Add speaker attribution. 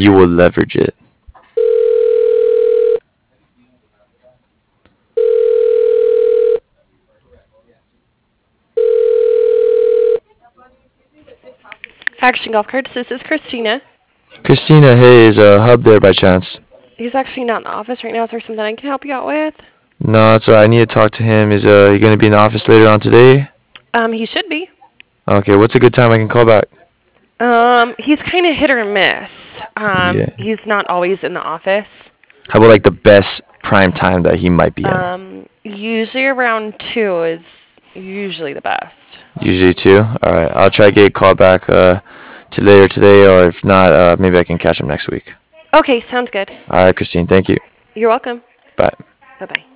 Speaker 1: You will leverage it.
Speaker 2: Action Golf Carts, this is Christina.
Speaker 1: Christina, hey, is Hub there by chance?
Speaker 2: He's actually not in the office right now. Is there something I can help you out with?
Speaker 1: No, it's I need to talk to him. Is he gonna be in the office later on today?
Speaker 2: He should be.
Speaker 1: Okay, what's a good time I can call back?
Speaker 2: He's kind of hit or miss.
Speaker 1: Yeah.
Speaker 2: He's not always in the office.
Speaker 1: How about like the best prime time that he might be in?
Speaker 2: Usually around 2 is usually the best.
Speaker 1: Usually two. All right, I'll try to get a call back to later today, or if not, maybe I can catch him next week.
Speaker 2: Okay, sounds good.
Speaker 1: All right, Christine, thank you.
Speaker 2: You're welcome.
Speaker 1: Bye.
Speaker 2: Bye bye.